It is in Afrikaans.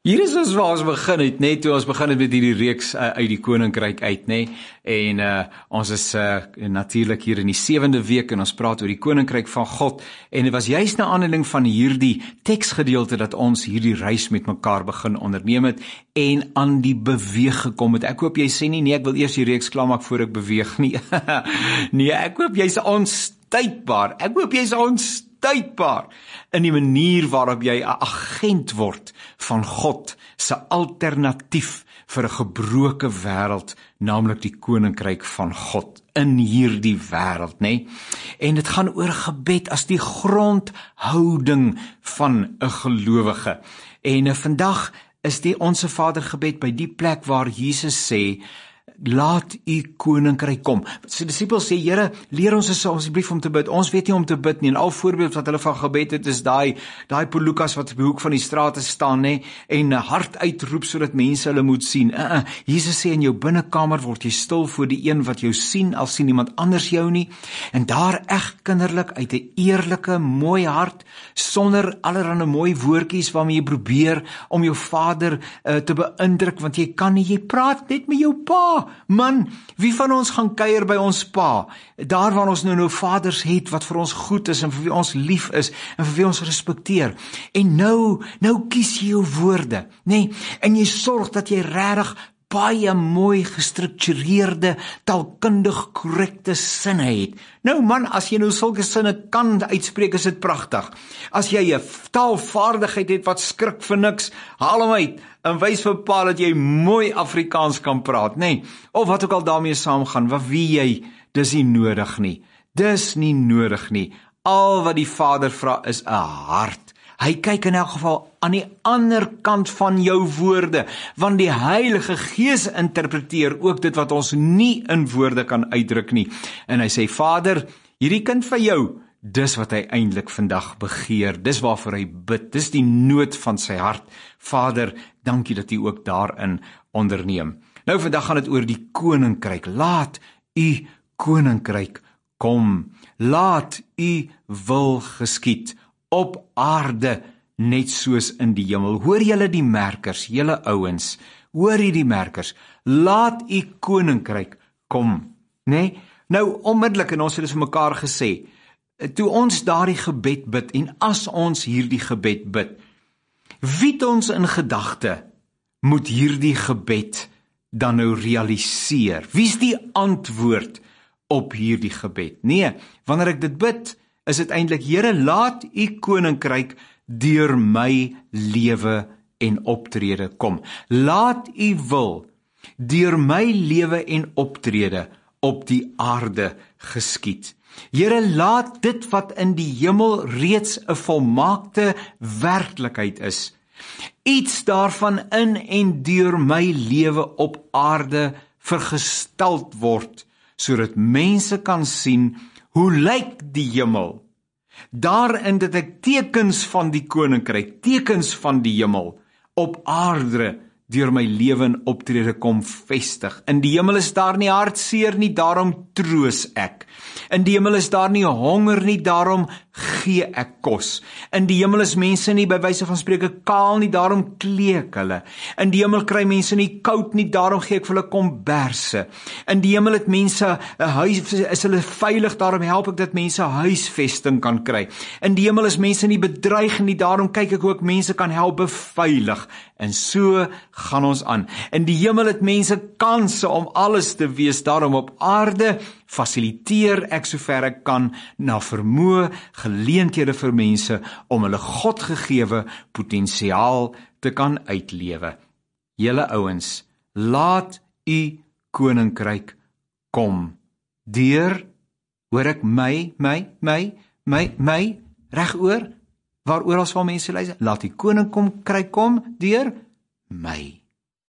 Hier is ons waar ons begin het, net toe ons begin het met hierdie reeks uit die Koninkryk uit, nê? En ons is natuurlik hier in die 7de week en ons praat oor die Koninkryk van God. En dit was juist na aanleiding van hierdie teksgedeelte dat ons hierdie reis met mekaar begin onderneem het en aan die beweeg gekom het. Ek hoop jy sê nie, nee, ek wil eers die reeks klaarmaak voor ek beweeg nie. Nee, ek hoop jy's onstuitbaar. Ek hoop jy's onstuitbaar in die manier waarop jy 'n agent word van God se alternatief vir 'n gebroke wêreld, naamlik die Koninkryk van God in hierdie wêreld, nê? En dit gaan oor gebed as die grondhouding van 'n gelowige. En vandag is die Onse Vader gebed by die plek waar Jesus sê, laat u koninkryk kom. Sy disippels sê, Here, leer ons asseblief om te bid. Ons weet nie om te bid nie. En al voorbeeld wat hulle van gebed het, is daai Polukas wat op die hoek van die strate staan, nê, en hard uitroep sodat mense hulle moet sien. Jesus sê, in jou binnekamer word jy stil voor die een wat jou sien, al sien iemand anders jou nie. En daar eg kinderlik uit 'n eerlike, mooi hart, sonder allerlei mooi woordjies waarmee jy probeer om jou Vader te beïndruk, want jy kan nie, jy praat net met jou Pa. Man, wie van ons gaan kuier by ons Pa? Daar waar ons nou vaders het wat vir ons goed is en vir wie ons lief is en vir wie ons respekteer. En nou kies jy jou woorde, nê? En jy sorg dat jy regtig baie mooi gestruktureerde, taalkundig korrekte sinne het. Nou man, as jy nou sulke sinne kan uitspreek, is dit pragtig. As jy 'n taalvaardigheid het wat skrik vir niks, haal hom uit en wys vir Pa dat jy mooi Afrikaans kan praat, nê? Of wat ook al daarmee saamgaan, wat wie jy, dis nie nodig nie. Dis nie nodig nie. Al wat die Vader vra is 'n hart. Hy kyk in elk geval aan die ander kant van jou woorde, want die Heilige Gees interpreteer ook dit wat ons nie in woorde kan uitdruk nie. En hy sê, Vader, hierdie kind van jou, dis wat hy eintlik vandag begeer, dis waarvoor hy bid, dis die nood van sy hart. Vader, dankie dat u ook daarin onderneem. Nou vandag gaan dit oor die koninkryk. Laat u koninkryk kom. Laat u wil geskied op aarde, net soos in die hemel. Hoor julle die merkers, julle ouens, hoor die merkers, laat u koninkryk kom, nê? Nou, onmiddellik, en ons het dit vir mekaar gesê, toe ons daardie gebed bid, en as ons hierdie gebed bid, wie het ons in gedagte moet hierdie gebed dan nou realiseer? Wie is die antwoord op hierdie gebed? Nee, wanneer ek dit bid, is dit eintlik, Here, laat u koninkryk deur my lewe en optrede kom. Laat u wil deur my lewe en optrede op die aarde geskied. Here, laat dit wat in die hemel reeds 'n volmaakte werklikheid is, iets daarvan in en deur my lewe op aarde vergestald word, sodat mense kan sien, hoe lyk die hemel? Daarin dat ek tekens van die koninkryk, tekens van die hemel op aarde deur my lewe en optrede kom vestig. In die hemel is daar nie hartseer nie, daarom troos ek. In die hemel is daar nie honger nie, daarom gee ek kos. In die hemel is mense nie by wyse van spreke kaal nie, daarom kleek hulle. In die hemel kry mense nie koud nie, daarom gee ek vir hulle komberse. In die hemel het mense 'n huis, is hulle veilig, daarom help ek dat mense huisvesting kan kry. In die hemel is mense nie bedreig nie, daarom kyk ek hoe ek mense kan help beveilig. En so gaan ons aan. In die hemel het mense kanse om alles te wees, daarom op aarde fasiliteer ek sover ek kan na vermoë geleenthede vir mense om hulle Godgegewe potensiaal te kan uitlewe. Julle ouens, laat u koninkryk kom. Deur, hoor ek my, reg oor, waaroor as van mense luister, laat die koninkryk kom deur my.